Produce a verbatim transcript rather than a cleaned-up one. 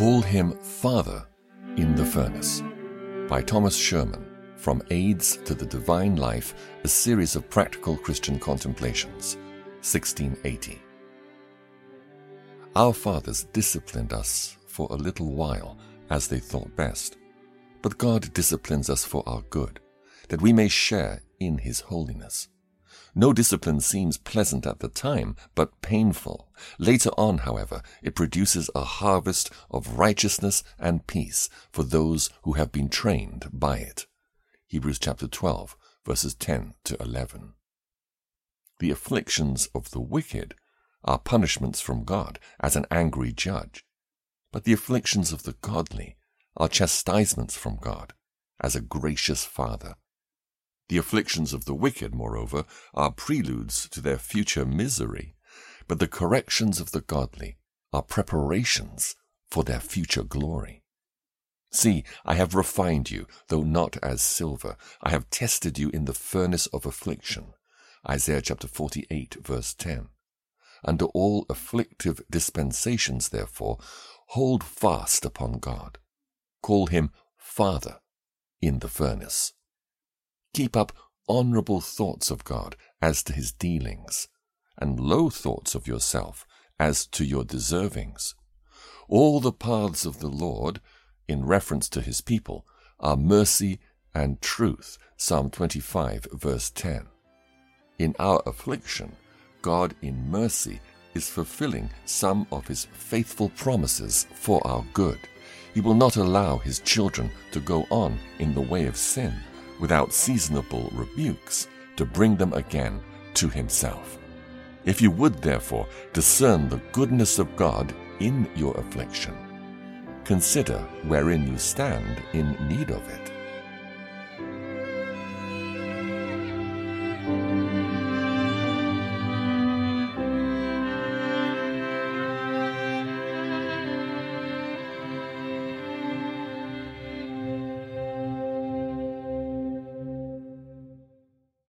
Call Him Father in the Furnace by Thomas Sherman, from Aids to the Divine Life, a series of practical Christian contemplations, sixteen eighty. Our fathers disciplined us for a little while as they thought best, but God disciplines us for our good, that we may share in His holiness. No discipline seems pleasant at the time, but painful. Later on, however, it produces a harvest of righteousness and peace for those who have been trained by it. Hebrews chapter twelve, verses ten to eleven. The afflictions of the wicked are punishments from God as an angry judge, but the afflictions of the godly are chastisements from God as a gracious Father. The afflictions of the wicked, moreover, are preludes to their future misery, but the corrections of the godly are preparations for their future glory. See, I have refined you, though not as silver. I have tested you in the furnace of affliction. Isaiah chapter forty-eight, verse ten. Under all afflictive dispensations, therefore, hold fast upon God. Call Him Father in the furnace. Keep up honorable thoughts of God as to His dealings, and low thoughts of yourself as to your deservings. All the paths of the Lord, in reference to His people, are mercy and truth. Psalm twenty-five, verse ten. In our affliction, God in mercy is fulfilling some of His faithful promises for our good. He will not allow His children to go on in the way of sin without seasonable rebukes to bring them again to Himself. If you would, therefore, discern the goodness of God in your affliction, consider wherein you stand in need of it.